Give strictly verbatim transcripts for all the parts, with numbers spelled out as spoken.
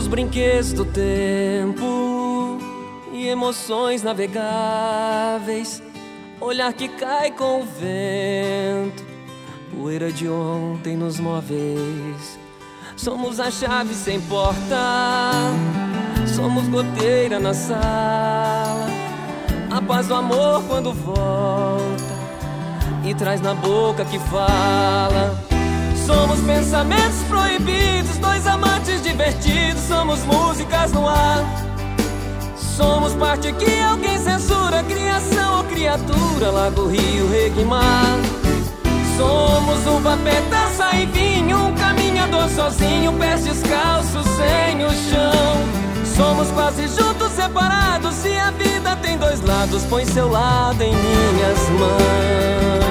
brinquedos do tempo e emoções navegáveis, olhar que cai com o vento, poeira de ontem nos móveis. Somos a chave sem porta, somos goteira na sala, a paz do amor quando volta e traz na boca que fala. Somos pensamentos proibidos, dois amantes divertidos, somos músicas no ar. Somos parte que alguém censura, criação ou criatura, lago, rio, rego e mar. Somos uva, taça e vinho, um caminhador sozinho, pés descalços sem o chão. Somos quase juntos, separados, se a vida tem dois lados, põe seu lado em minhas mãos.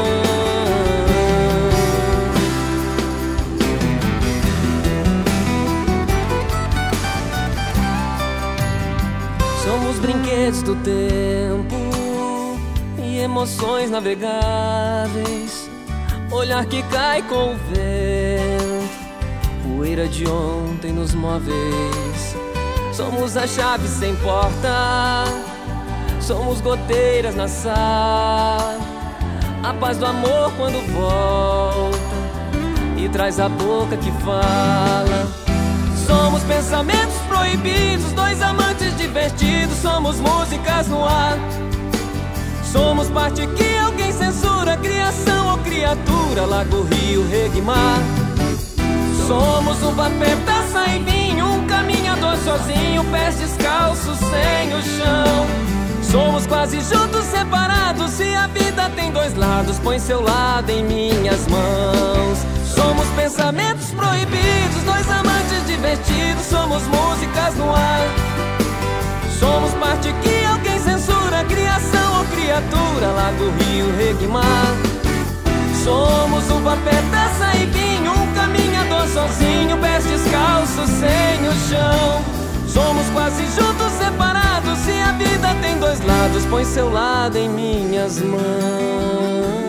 Somos brinquedos do tempo e emoções navegáveis, olhar que cai com o vento, poeira de ontem nos móveis. Somos a chave sem porta, somos goteiras na sala, a paz do amor quando volta e traz a boca que fala. Somos pensamentos proibidos, dois amantes divertidos, somos músicas no ar. Somos parte que alguém censura, criação ou criatura, lago, rio, rego e mar. Somos uva, taça e vinho, um caminhador sozinho, pés descalços sem o chão. Somos quase juntos, separados, se a vida tem dois lados, põe seu lado em minhas mãos. Somos pensamentos proibidos, dois amantes divertidos, somos músicas no ar. Somos parte que alguém censura, criação ou criatura, lago, rio, rego e mar. Somos uva, taça e vinho, um caminhador sozinho, pés descalços sem o chão. Somos quase juntos, separados, se a vida tem dois lados, põe seu lado em minhas mãos.